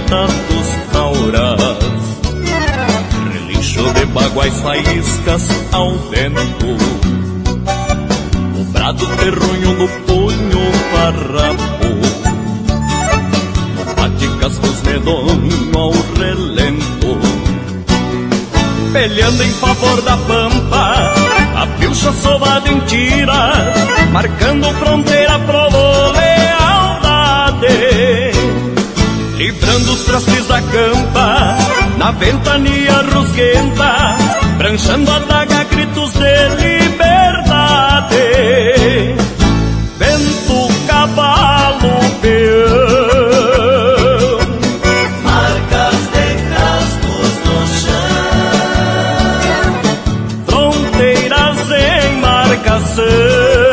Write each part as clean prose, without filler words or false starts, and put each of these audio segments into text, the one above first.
venta dos tauras, relincho de baguais, faíscas ao vento, o brado terrunho no punho farrapo, no paticascos medonho ao relento, peleando em favor da pampa, a pilcha sovada em tira, marcando fronteira pro lealdade, livrando os trastes da campa, na ventania rusguenta, pranchando a daga, gritos de liberdade. Vento, cavalo, peão, marcas de cascos no chão, fronteiras em marcação.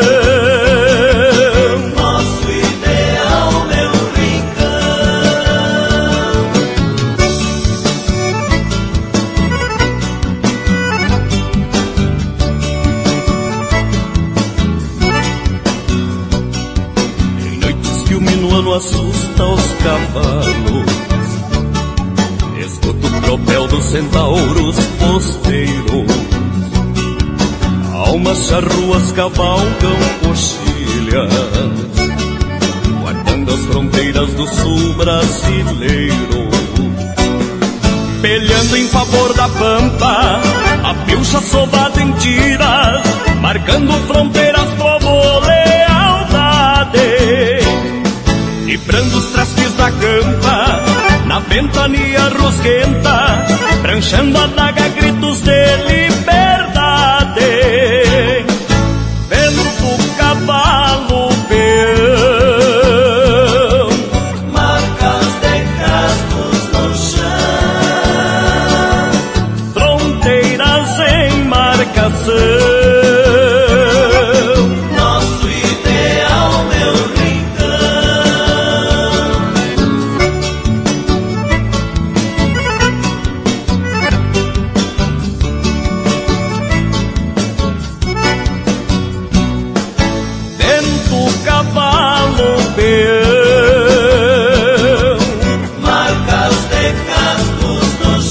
Assusta os cavalos, escuto o tropel dos centauros posteiros, almas charruas cavalgam coxilhas, guardando as fronteiras do sul brasileiro, peleando em favor da pampa, a pilcha sovada em tiras, marcando fronteiras, povo, lealdade, livrando os trastes da campa, na ventania rusguenta, pranchando a daga, gritos de liberdade. Vento, cavalo, peão, marcas de cascos no chão, fronteiras em marcação.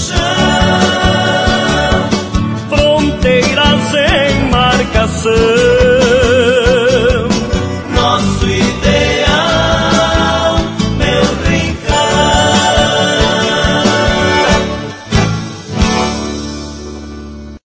Fronteiras em marcação.